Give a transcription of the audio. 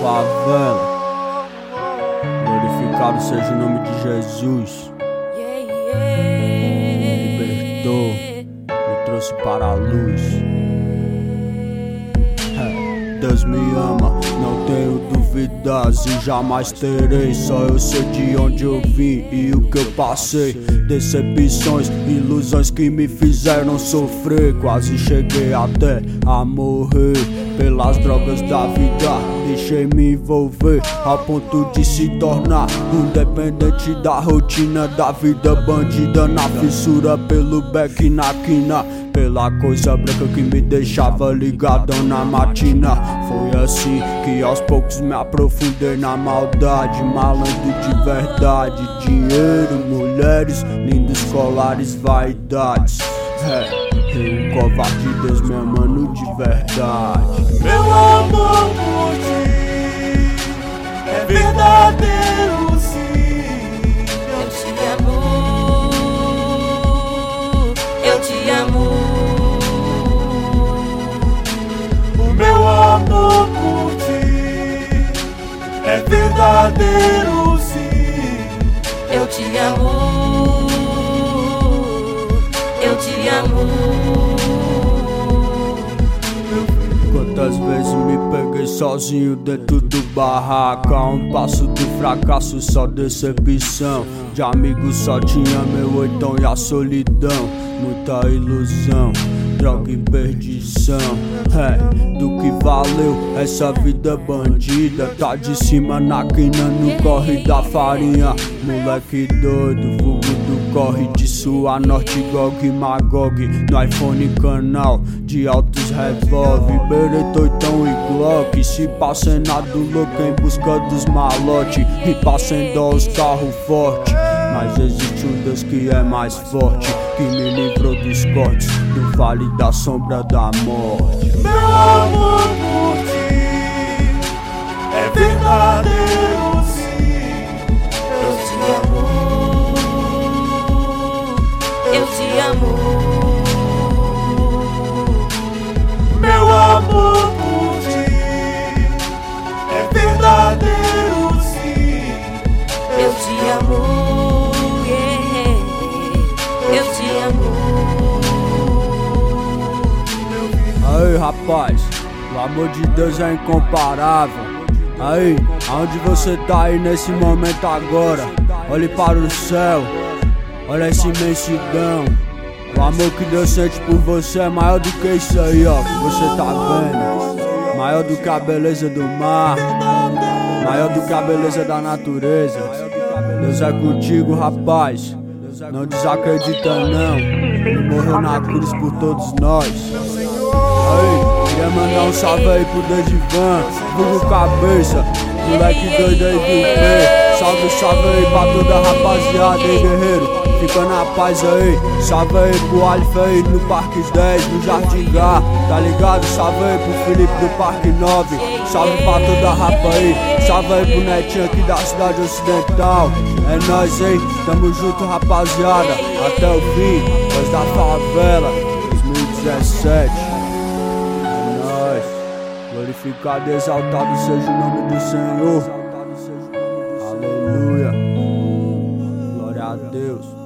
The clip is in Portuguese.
favela. Glorificado seja o nome de Jesus. Me libertou, me trouxe para a luz. Deus me ama, não tenho dúvidas e jamais terei. Só eu sei de onde eu vim e o que eu passei. Decepções, ilusões que me fizeram sofrer. Quase cheguei até a morrer pelas drogas da vida. Deixei me envolver ao ponto de se tornar um dependente da rotina da vida bandida. Na fissura pelo beck na quina, pela coisa branca que me deixava ligadão na matina. Foi assim que aos poucos me aprofundei na maldade. Malandro de verdade, dinheiro, mulheres, lindos colares, vaidades. Eu, covarde, Deus me amando de verdade. Meu amor por ti é verdadeiro, sim. Eu te amo, eu te amo. O meu amor por ti é verdadeiro, sim. Eu te amo, eu te amo. Quantas vezes me peguei sozinho dentro do barraco, a um passo do fracasso, só decepção. De amigos só tinha meu oitão e a solidão. Muita ilusão, droga e perdição. Do que valeu essa vida bandida? Tá de cima na quina, no corre da farinha. Moleque doido, vulgo do corre de sua norte, Gog e Magog. No iPhone canal de altos revólver, Beretoitão e Glock. Se passenado louco em busca dos malote e passem dó os carros fortes. Mas existe um Deus que é mais forte, que me livrou dos cortes do vale da sombra da morte. Meu amor por ti é verdadeiro, sim. Eu te amo, eu te amo. Meu amor por ti é verdadeiro, sim. Eu te amo, yeah. Eu te amo. Aí rapaz, o amor de Deus é incomparável. Aí, aonde você tá aí nesse momento agora? Olhe para o céu, olha essa imensidão. O amor que Deus sente por você é maior do que isso aí, ó, que você tá vendo. Maior do que a beleza do mar, maior do que a beleza da natureza. Deus é contigo, rapaz, não desacredita não. Ele morreu na cruz por todos nós. Aí, queria mandar um salve aí pro Dedivan, vulgo cabeça, moleque doido aí do pé. Salve, salve aí pra toda a rapaziada, hein, guerreiro, fica na paz aí. Salve aí pro Alif aí no Parque 10, no Jardim Gá, tá ligado? Salve aí pro Felipe do Parque 9, salve pra toda a rapa aí. Salve aí pro Netinho aqui da cidade ocidental. É nóis, hein, tamo junto, rapaziada, até o fim, voz da favela, 2017. Glorificado e exaltado seja o nome do Senhor. Aleluia. Glória a Deus.